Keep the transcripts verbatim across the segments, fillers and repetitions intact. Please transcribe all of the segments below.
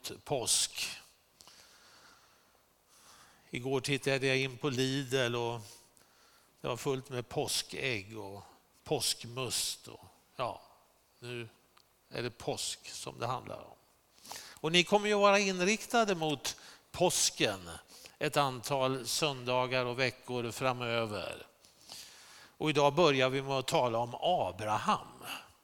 mot påsk. Igår tittade jag in på Lidl och det var fullt med påskägg och påskmust. Och ja, nu är det påsk som det handlar om. Och ni kommer ju vara inriktade mot påsken ett antal söndagar och veckor framöver. Och idag börjar vi med att tala om Abraham.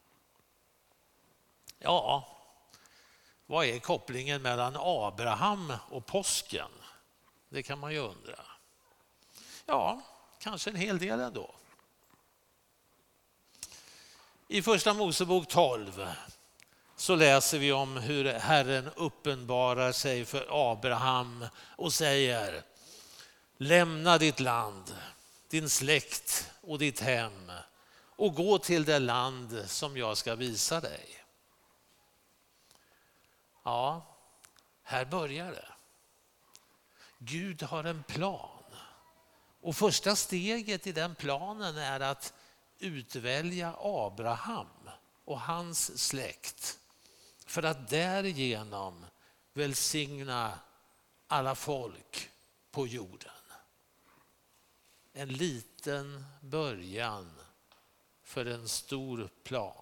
Ja, vad är kopplingen mellan Abraham och påsken? Det kan man ju undra. Ja, kanske en hel del ändå. I första Mosebok tolv så läser vi om hur Herren uppenbarar sig för Abraham och säger: lämna ditt land, din släkt och ditt hem och gå till det land som jag ska visa dig. Ja, här börjar det. Gud har en plan. Och första steget i den planen är att utvälja Abraham och hans släkt för att därigenom välsigna alla folk på jorden. En liten början för en stor plan.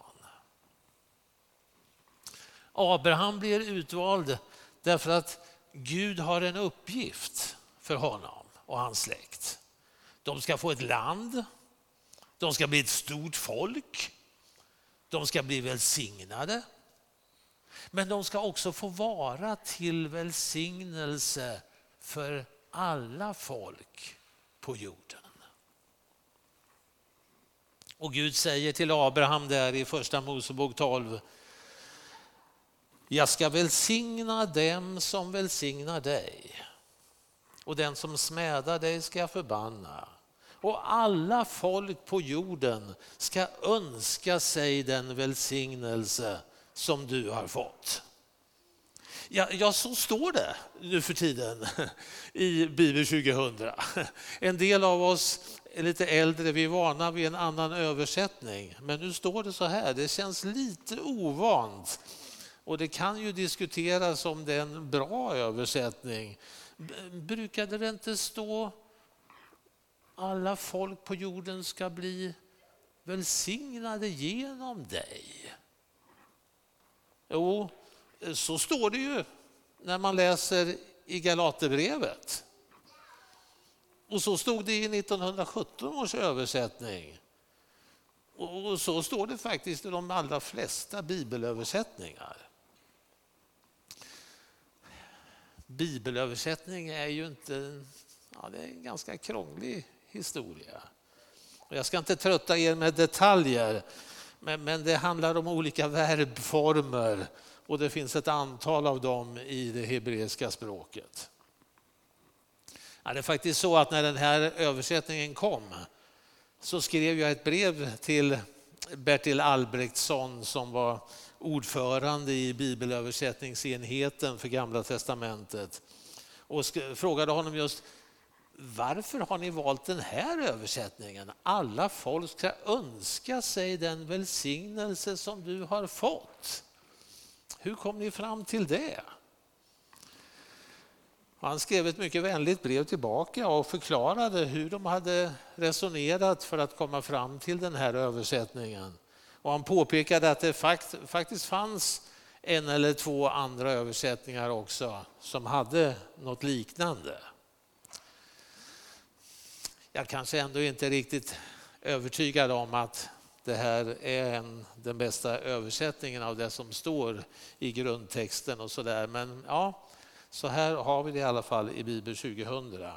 Abraham blir utvald därför att Gud har en uppgift för honom och hans släkt. De ska få ett land, de ska bli ett stort folk, de ska bli välsignade. Men de ska också få vara till välsignelse för alla folk på jorden. Och Gud säger till Abraham där i första Mosebok tolv: jag ska välsigna dem som välsignar dig, och den som smädar dig ska jag förbanna. Och alla folk på jorden ska önska sig den välsignelse som du har fått. Ja, ja, så står det nu för tiden i Bibel tjugohundra. En del av oss är lite äldre, vi är vana vid en annan översättning. Men nu står det så här, det känns lite ovant. Och det kan ju diskuteras om det är en bra översättning. Brukade det inte stå alla folk på jorden ska bli välsignade genom dig? Jo, så står det ju när man läser i Galaterbrevet. Och så stod det i nittonhundrasjutton års översättning. Och så står det faktiskt i de allra flesta bibelöversättningar. Bibelöversättning är ju inte, ja, det är en ganska krånglig historia. Och jag ska inte trötta er med detaljer, men, men det handlar om olika verbformer och det finns ett antal av dem i det hebreiska språket. Ja, det är faktiskt så att när den här översättningen kom så skrev jag ett brev till Bertil Albrektsson som var ordförande i bibelöversättningsenheten för Gamla testamentet och frågade honom just: varför har ni valt den här översättningen? Alla folk ska önska sig den välsignelse som du har fått. Hur kom ni fram till det? Han skrev ett mycket vänligt brev tillbaka och förklarade hur de hade resonerat för att komma fram till den här översättningen. Och han påpekade att det faktiskt fanns en eller två andra översättningar också som hade något liknande. Jag kanske ändå inte är riktigt övertygad om att det här är en, den bästa översättningen av det som står i grundtexten och sådär. Men ja, så här har vi det i alla fall i Bibel tjugohundra.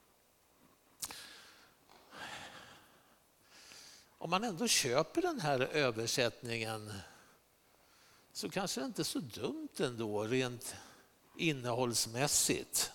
Om man ändå köper den här översättningen så kanske det inte är så dumt ändå rent innehållsmässigt.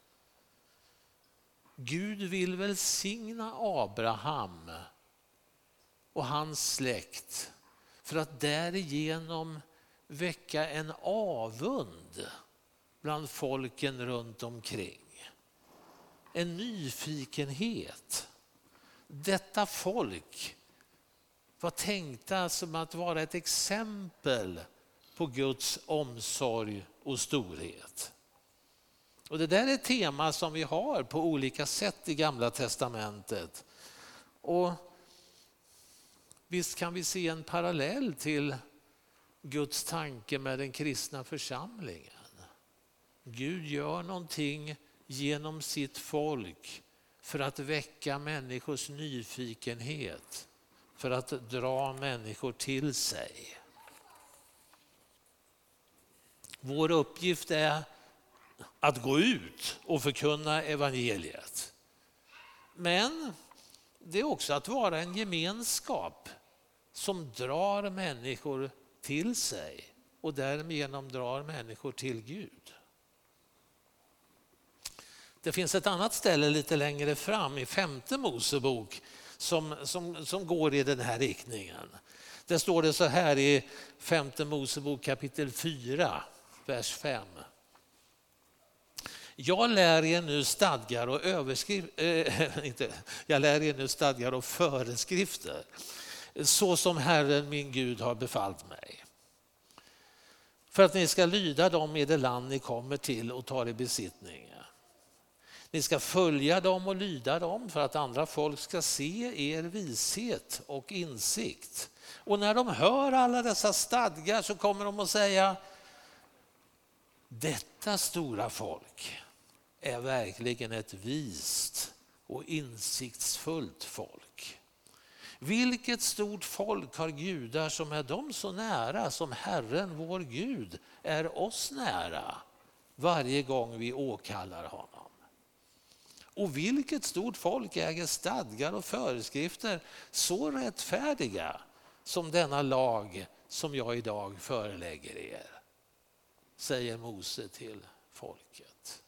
Gud vill välsigna Abraham och hans släkt för att därigenom väcka en avund bland folken runt omkring. En nyfikenhet. Detta folk var tänkta som att vara ett exempel på Guds omsorg och storhet. Och det där är ett tema som vi har på olika sätt i Gamla testamentet. Och visst kan vi se en parallell till Guds tanke med den kristna församlingen. Gud gör någonting genom sitt folk för att väcka människors nyfikenhet, för att dra människor till sig. Vår uppgift är att gå ut och förkunna evangeliet. Men det är också att vara en gemenskap som drar människor till sig och därigenom drar människor till Gud. Det finns ett annat ställe lite längre fram i femte Mosebok som, som, som går i den här riktningen. Det står det så här i femte Mosebok kapitel fyra, vers fem. Jag lär er nu stadgar och överskrifter, äh, inte, jag lär er nu stadgar och föreskrifter, så som Herren min Gud har befallt mig. För att ni ska lyda dem i det land ni kommer till och tar i besittning. Ni ska följa dem och lyda dem för att andra folk ska se er vishet och insikt. Och när de hör alla dessa stadgar så kommer de att säga: detta stora folk är verkligen ett vist och insiktsfullt folk. Vilket stort folk har gudar som är dem så nära som Herren vår Gud är oss nära varje gång vi åkallar honom. Och vilket stort folk äger stadgar och föreskrifter så rättfärdiga som denna lag som jag idag förelägger er, säger Mose till folket.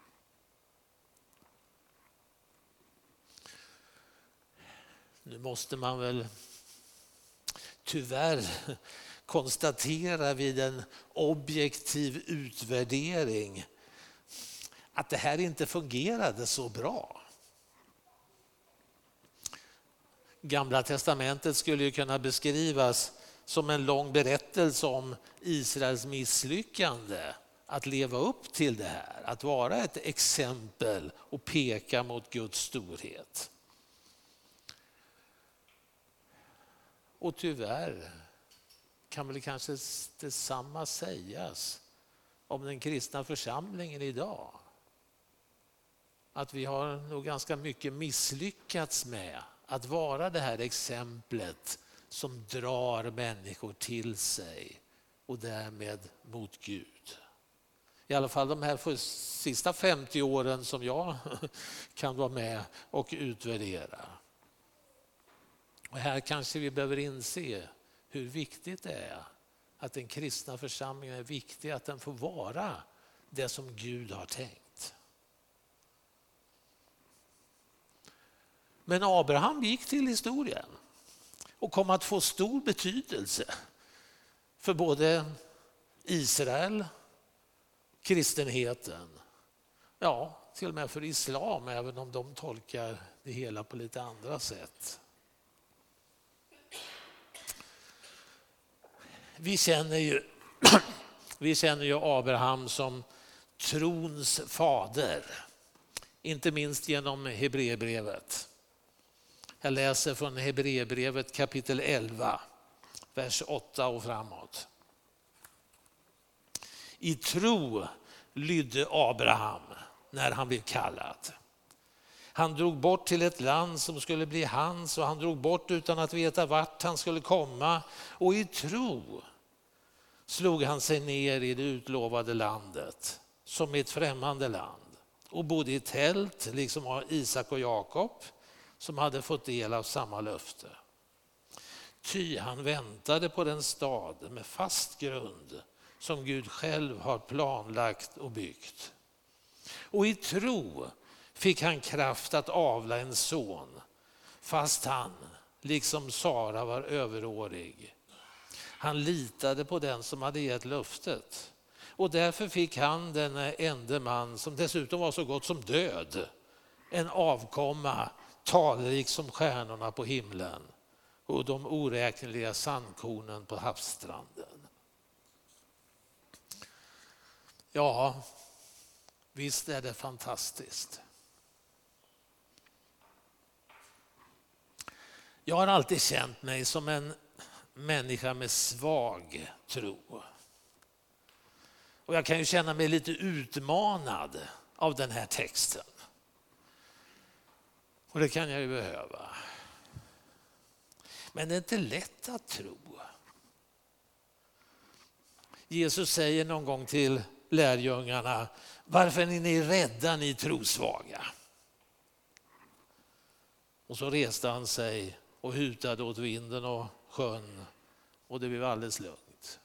Nu måste man väl tyvärr konstatera vid en objektiv utvärdering att det här inte fungerade så bra. Gamla testamentet skulle ju kunna beskrivas som en lång berättelse om Israels misslyckande att leva upp till det här, att vara ett exempel och peka mot Guds storhet. Och tyvärr kan väl kanske detsamma sägas om den kristna församlingen idag. Att vi har nog ganska mycket misslyckats med att vara det här exemplet som drar människor till sig och därmed mot Gud. I alla fall de här sista femtio åren som jag kan vara med och utvärdera. Och här kanske vi behöver inse hur viktigt det är att den kristna församlingen är viktig, att den får vara det som Gud har tänkt. Men Abraham gick till historien och kom att få stor betydelse för både Israel, kristenheten, ja, till och med för islam, även om de tolkar det hela på lite andra sätt. Vi känner ju, vi känner ju Abraham som trons fader, inte minst genom Hebreerbrevet. Jag läser från Hebreerbrevet kapitel elva, vers åtta och framåt. I tro lydde Abraham när han blev kallad. Han drog bort till ett land som skulle bli hans, och han drog bort utan att veta vart han skulle komma. Och i tro slog han sig ner i det utlovade landet som ett främmande land och bodde i tält liksom Isak och Jakob som hade fått del av samma löfte. Ty han väntade på den stad med fast grund som Gud själv har planlagt och byggt. Och i tro fick han kraft att avla en son, fast han, liksom Sara, var överårig. Han litade på den som hade gett löftet. Och därför fick han, den ende man som dessutom var så gott som död, en avkomma talrik som stjärnorna på himlen och de oräkneliga sandkornen på havsstranden. Ja, visst är det fantastiskt. Jag har alltid känt mig som en människa med svag tro. Och jag kan ju känna mig lite utmanad av den här texten. Och det kan jag ju behöva. Men det är inte lätt att tro. Jesus säger någon gång till lärjungarna: varför är ni rädda, ni trosvaga? Och så reste han sig och hutade åt vinden och sjön, och det blev alldeles lugnt.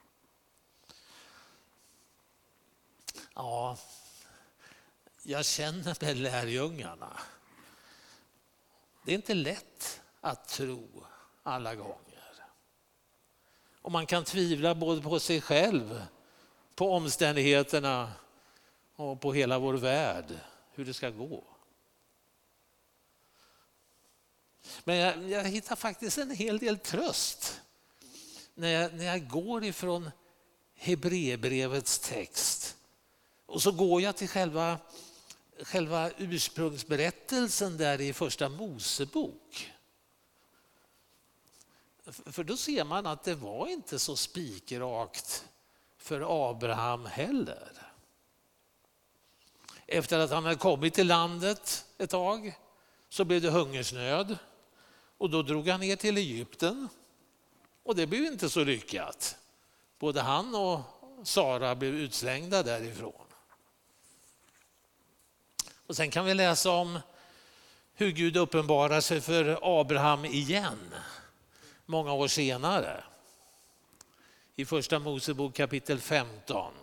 Ja, jag känner med lärjungarna. Det är inte lätt att tro alla gånger. Och man kan tvivla både på sig själv, på omständigheterna och på hela vår värld, hur det ska gå. Men jag, jag hittar faktiskt en hel del tröst när jag, när jag går ifrån Hebreerbrevets text och så går jag till själva, själva ursprungsberättelsen där i första Mosebok. För då ser man att det var inte så spikrakt för Abraham heller. Efter att han hade kommit till landet ett tag så blev det hungersnöd. Och då drog han ner till Egypten. Och det blev inte så lyckat. Både han och Sara blev utslängda därifrån. Och sen kan vi läsa om hur Gud uppenbarar sig för Abraham igen. Många år senare. I första Mosebok kapitel femton.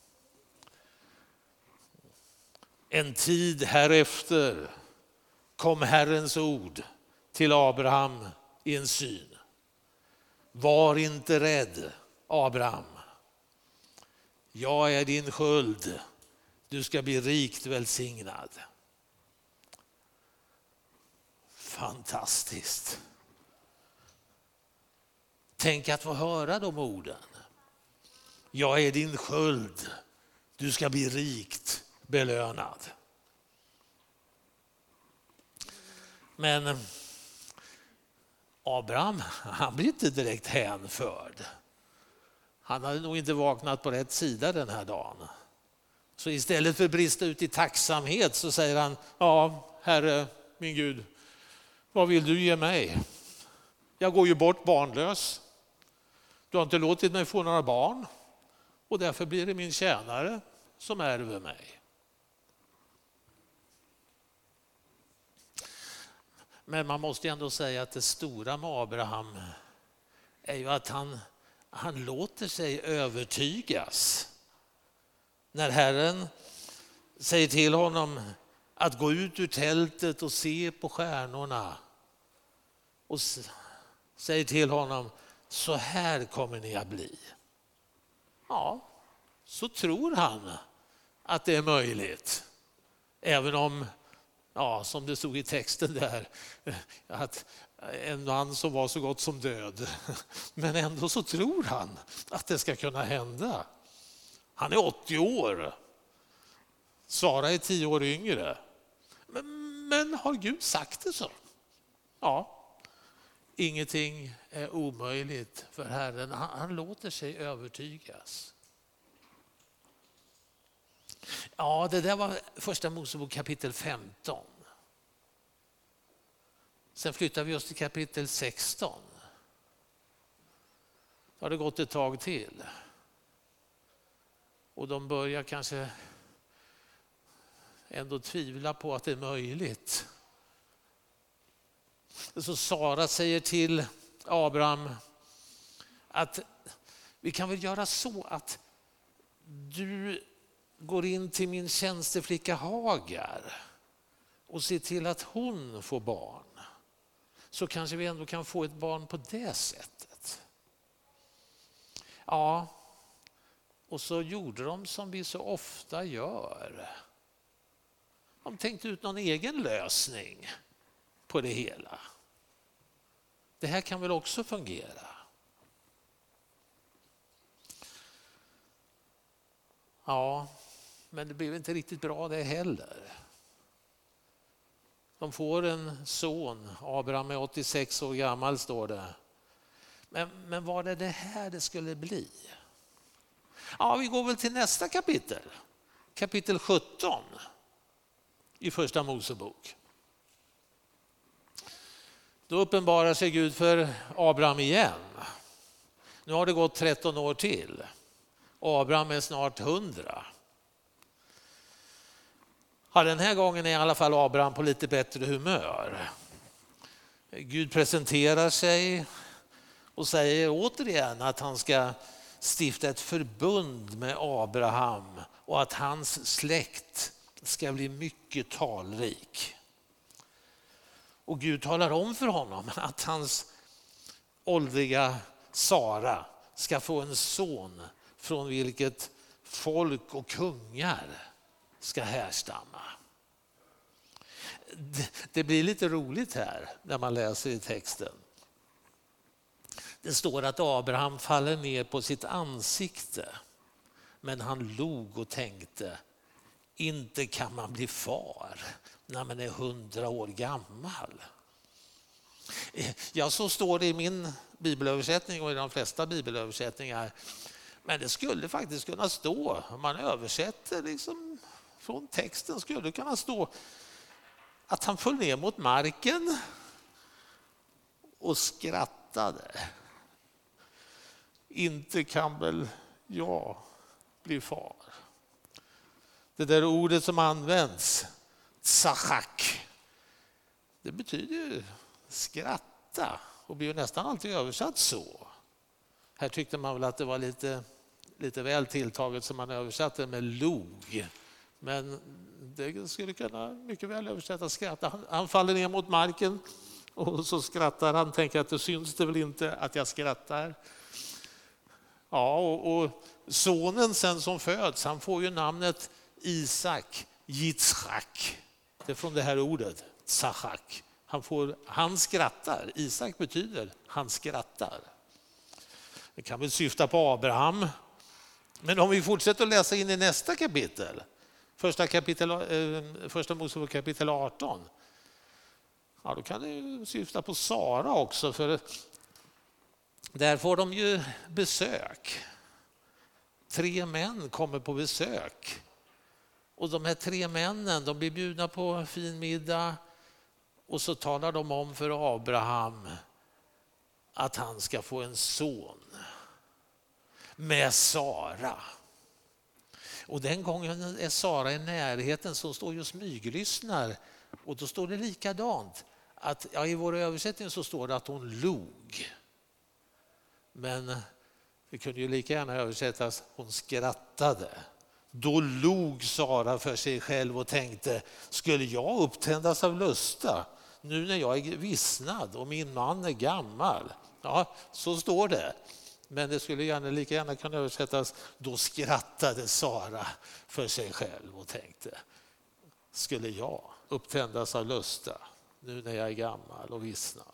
En tid härefter kom Herrens ord till Abraham i en syn. Var inte rädd, Abraham. Jag är din sköld. Du ska bli rikt välsignad. Fantastiskt. Tänk att få höra de orden. Jag är din sköld. Du ska bli rikt belönad. Men Abraham, han blir inte direkt hänförd. Han hade nog inte vaknat på rätt sida den här dagen. Så istället för att brista ut i tacksamhet så säger han: ja, Herre, min Gud, vad vill du ge mig? Jag går ju bort barnlös. Du har inte låtit mig få några barn. Och därför blir det min tjänare som ärver mig. Men man måste ändå säga att det stora med Abraham är ju att han, han låter sig övertygas. När Herren säger till honom att gå ut ur tältet och se på stjärnorna. Och säger till honom: så här kommer ni att bli. Ja, så tror han att det är möjligt. Även om, ja, som det stod i texten där, att en man som var så gott som död. Men ändå så tror han att det ska kunna hända. Han är åttio år. Sara är tio år yngre. Men, men har Gud sagt det så? Ja. Ingenting är omöjligt för Herren. Han, han låter sig övertygas. Ja, det där var första Mosebok kapitel femton. Sen flyttar vi oss till kapitel sexton. Då har det gått ett tag till. Och de börjar kanske ändå tvivla på att det är möjligt. Så Sara säger till Abraham att vi kan väl göra så att du går in till min tjänsteflicka Hagar och ser till att hon får barn. Så kanske vi ändå kan få ett barn på det sättet. Ja, och så gjorde de som vi så ofta gör. De tänkte ut någon egen lösning på det hela. Det här kan väl också fungera. Ja, men det blev inte riktigt bra det heller. De får en son, Abraham är åttiosex år gammal står det. Men, men var det det här det skulle bli? Ja, vi går väl till nästa kapitel. Kapitel sjutton i första Mosebok. Då uppenbarar sig Gud för Abraham igen. Nu har det gått tretton år till. Abraham är snart hundra. Ja, den här gången är i alla fall Abraham på lite bättre humör. Gud presenterar sig och säger återigen att han ska stifta ett förbund med Abraham och att hans släkt ska bli mycket talrik. Och Gud talar om för honom att hans åldriga Sara ska få en son från vilket folk och kungar ska härstamma. Det blir lite roligt här när man läser i texten. Det står att Abraham faller ner på sitt ansikte, men han log och tänkte, inte kan man bli far när man är hundra år gammal. Ja, så står det i min bibelöversättning och i de flesta bibelöversättningar. Men det skulle faktiskt kunna stå, om man översätter liksom från texten, skulle det kunna stå att han föll ner mot marken och skrattade. Inte kan väl jag bli far. Det där ordet som används, tsachak, det betyder ju skratta och blir nästan alltid översatt så. Här tyckte man väl att det var lite, lite väl tilltaget som man översatte med log. Men det skulle kunna mycket väl översätta skratta. Han, han faller ner mot marken och så skrattar han. Tänker att det syns det väl inte att jag skrattar. Ja, och, och sonen sen som föds, han får ju namnet Isak, Yitzchak. Det är från det här ordet, tsachak. Han, får, han skrattar. Isak betyder han skrattar. Det kan väl syfta på Abraham. Men om vi fortsätter att läsa in i nästa kapitel, första, kapitel, eh, första Mosebok kapitel arton, ja, då kan det ju syfta på Sara också, för där får de ju besök. Tre män kommer på besök. Och de här tre männen, de blir bjudna på fin middag och så talar de om för Abraham att han ska få en son med Sara. Och den gången är Sara i närheten, så står ju och smyglyssnar. Och då står det likadant. Att, ja, i vår översättning så står det att hon log. Men det kunde ju lika gärna översättas hon skrattade. Då log Sara för sig själv och tänkte, skulle jag upptändas av lusta nu när jag är vissnad och min man är gammal? Ja, så står det. Men det skulle gärna, lika gärna kunna översättas, då skrattade Sara för sig själv och tänkte, skulle jag upptändas av lusta nu när jag är gammal och vissnad?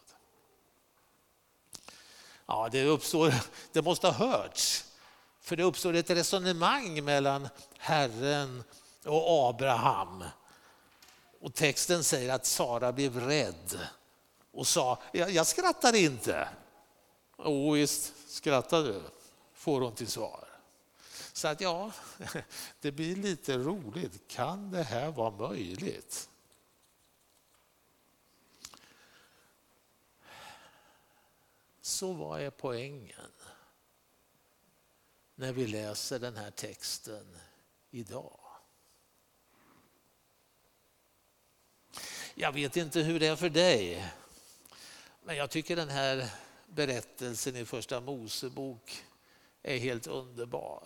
Ja, det uppstår, det måste ha hörts. För det uppstår ett resonemang mellan Herren och Abraham. Och texten säger att Sara blev rädd och sa, jag, jag skrattar inte. Och visst skrattade, får hon till svar. Så att ja, det blir lite roligt. Kan det här vara möjligt? Så vad är poängen när vi läser den här texten idag? Jag vet inte hur det är för dig, men jag tycker den här berättelsen i första Mosebok är helt underbar.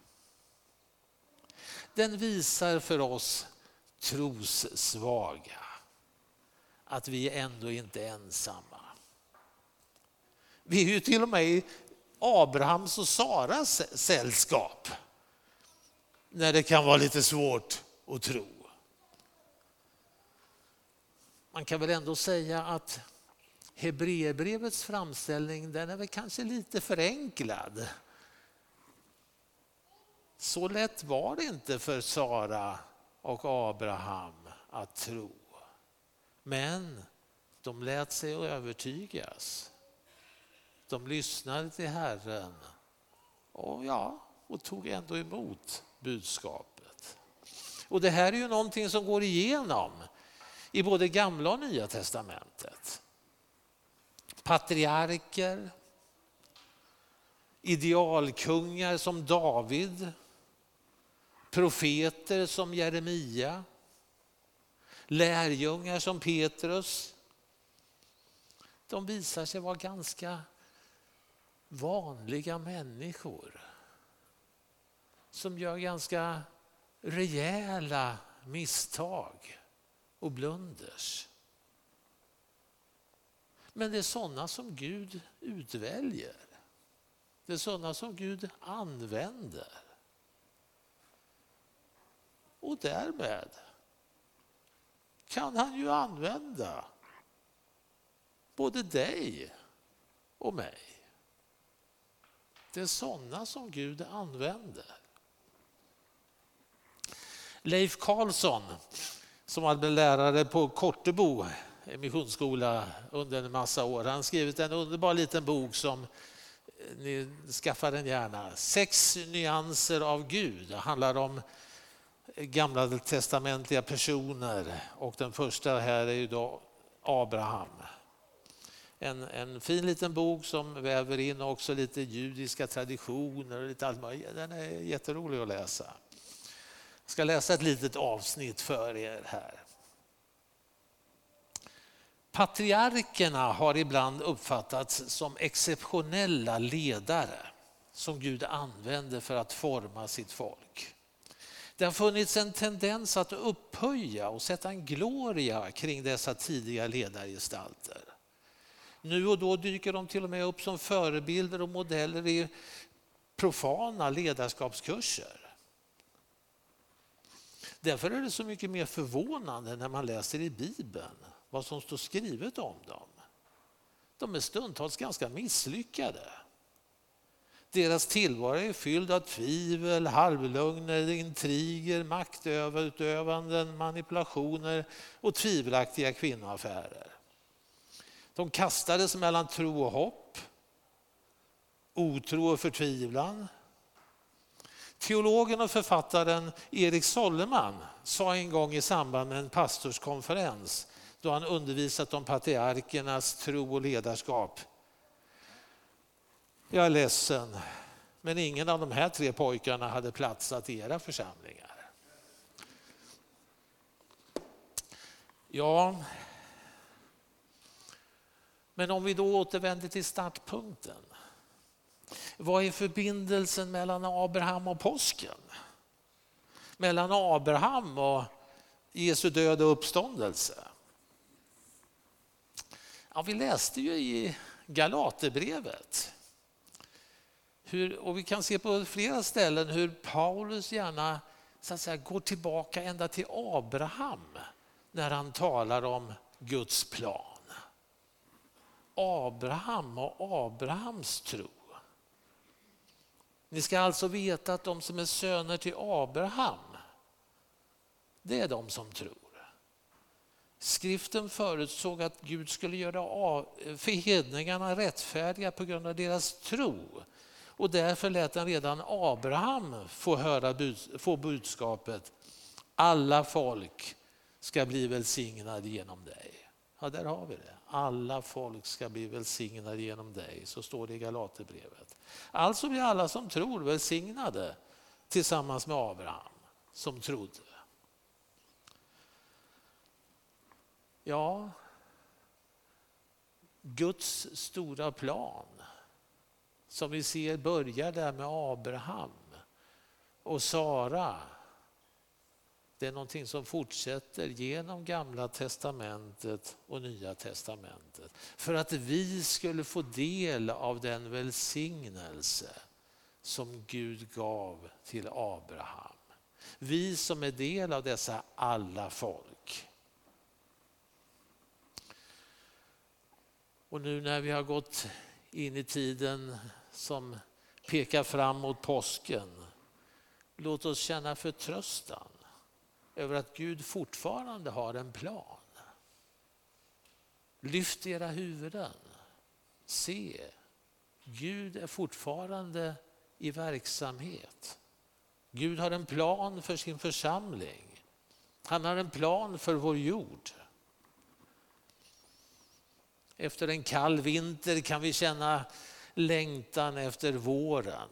Den visar för oss trossvaga att vi ändå inte är ensamma. Vi är ju till och med i Abrahams och Saras sällskap när det kan vara lite svårt att tro. Man kan väl ändå säga att Hebreerbrevets framställning, den är väl kanske lite förenklad. Så lätt var det inte för Sara och Abraham att tro. Men de lät sig övertygas. De lyssnade till Herren och, ja, och tog ändå emot budskapet. Och det här är ju någonting som går igenom i både Gamla och Nya testamentet. Patriarker, idealkungar som David, profeter som Jeremia, lärjungar som Petrus. De visar sig vara ganska vanliga människor som gör ganska rejäla misstag och blunders. Men det är sådana som Gud utväljer. Det är sådana som Gud använder. Och därmed kan han ju använda både dig och mig. Det är sådana som Gud använder. Leif Karlsson, som hade blivit lärare på Kortebo missionsskola under en massa år, han har skrivit en underbar liten bok som ni skaffar den gärna. Sex nyanser av Gud. Det handlar om gamla testamentliga personer och den första här är ju då Abraham. En, en fin liten bok som väver in också lite judiska traditioner och lite allt möjligt. Den är jätterolig att läsa. Jag ska läsa ett litet avsnitt för er här. Patriarkerna har ibland uppfattats som exceptionella ledare som Gud använder för att forma sitt folk. Det har funnits en tendens att upphöja och sätta en gloria kring dessa tidiga ledargestalter. Nu och då dyker de till och med upp som förebilder och modeller i profana ledarskapskurser. Därför är det så mycket mer förvånande när man läser i Bibeln vad som står skrivet om dem. De är stundtals ganska misslyckade. Deras tillvaro är fylld av tvivel, halvlögner, intriger, maktutövanden, manipulationer och tvivelaktiga kvinnoaffärer. De kastades mellan tro och hopp, otro och förtvivlan. Teologen och författaren Erik Solleman sa en gång i samband med en pastorskonferens då han undervisat om patriarkernas tro och ledarskap: jag är ledsen, men ingen av de här tre pojkarna hade platsat i era församlingar. Ja, men om vi då återvänder till startpunkten. Vad är förbindelsen mellan Abraham och påsken? Mellan Abraham och Jesu död och uppståndelse? Ja, vi läste ju i Galaterbrevet. Hur, och vi kan se på flera ställen hur Paulus gärna så att säga, går tillbaka ända till Abraham när han talar om Guds plan. Abraham och Abrahams tro. Ni ska alltså veta att de som är söner till Abraham, det är de som tror. Skriften förutsåg att Gud skulle göra hedningarna rättfärdiga på grund av deras tro. Och därför lät han redan Abraham få, höra, få budskapet: alla folk ska bli välsignade genom dig. Ja, där har vi det. Alla folk ska bli välsignade genom dig. Så står det i Galaterbrevet. Alltså blir alla som tror välsignade tillsammans med Abraham som trodde. Ja, Guds stora plan som vi ser börjar där med Abraham och Sara. Det är någonting som fortsätter genom Gamla testamentet och Nya testamentet. För att vi skulle få del av den välsignelse som Gud gav till Abraham. Vi som är del av dessa alla folk. Och nu när vi har gått in i tiden som pekar fram mot påsken Låt oss känna förtröstan över att Gud fortfarande har en plan. Lyft era huvuden. Se, Gud är fortfarande i verksamhet. Gud har en plan för sin församling. Han har en plan för vår jord. Efter en kall vinter kan vi känna längtan efter våren.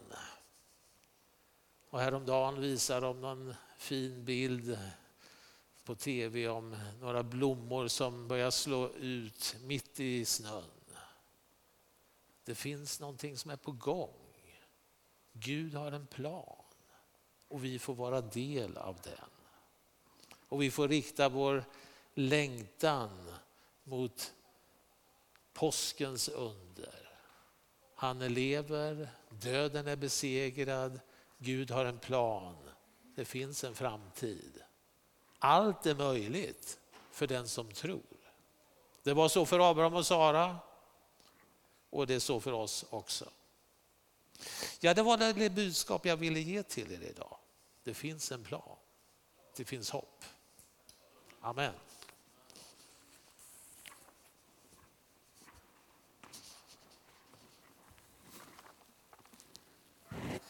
Och häromdagen visar de någon fin bild på tv om några blommor som börjar slå ut mitt i snön. Det finns någonting som är på gång. Gud har en plan och vi får vara del av den. Och vi får rikta vår längtan mot påskens under. Han lever, döden är besegrad, Gud har en plan, det finns en framtid. Allt är möjligt för den som tror. Det var så för Abraham och Sara och det är så för oss också. Ja, det var det budskap jag ville ge till er idag. Det finns en plan, det finns hopp. Amen.